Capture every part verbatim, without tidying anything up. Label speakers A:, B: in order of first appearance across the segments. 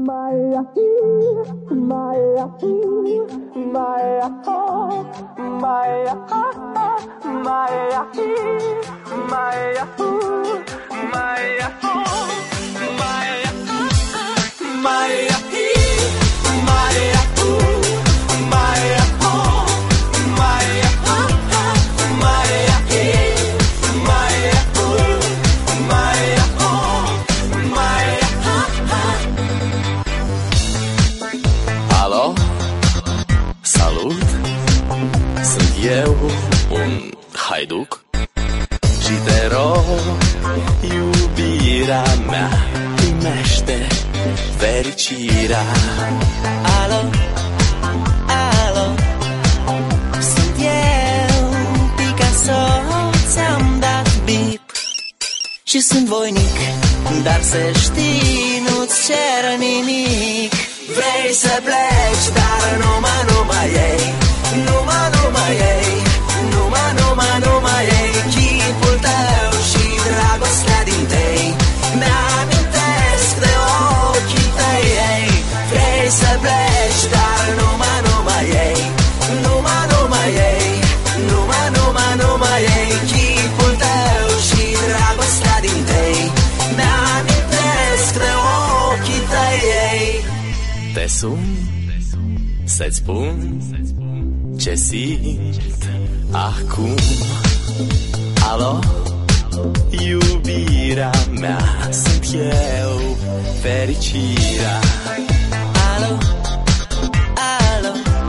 A: haiduc și te rog, iubirea mea, primește fericirea.
B: Alo, alo, sunt eu, Picasso, ți-am dat bip și sunt voinic, dar să știi, nu-ți cer nimic. Vrei să pleci, dar numai, numai ei, numai, numai ei, numai, numai, numai ei, chipul tău și dragostea din tei, mi-amintesc de ochii tăi, ei. Vrei să pleci, dar numai, numai ei, numai, numai ei, numai, numai, numai ei, chipul tău și dragostea din tei, mi-amintesc de ochii tăi, ei.
A: Te sun să-ți spun ce simt acum. Alo, iubirea mea, sunt eu, fericirea.
B: Alo, alo,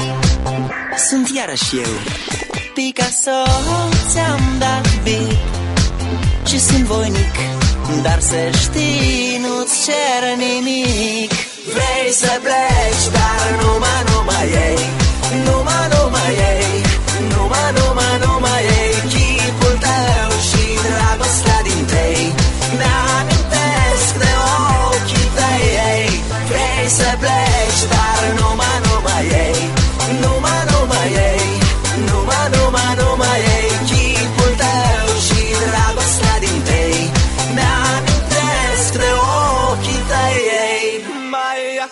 B: sunt iarăși eu, Picasso, ți-am dat bip și sunt voinic, dar să știi, nu-ți cer nimic. Vrei să pleci, dar numai, numai ei, numai, numai ei, numai, numai, numai ei, chipul tău și dragostea din tei, mi-amintesc de ochii tăi, ei. Vrei să pleci, dar numai, numai ei, numai, numai ei, numai, numai, numai ei, chipul tău și dragostea din tei, mi-amintesc de ochii tăi, ei.
A: Maya,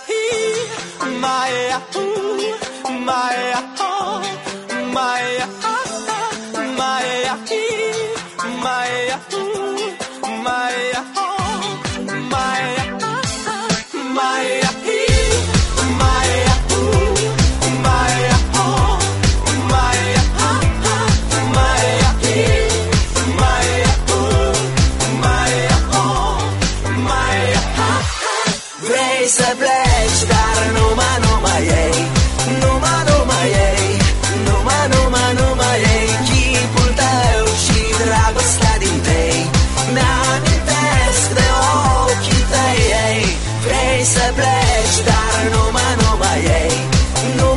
A: Maya, Maya, Maya, Maya, Maya, Maya, Maya, Maya.
B: Vrei să pleci, dar numai, numai ei, numai, numai ei, numai, numai, numai ei, chipul tău și dragostea din tei, mi-amintesc de ochii tăi, ei. Vrei să pleci, dar numai, numai ei, nu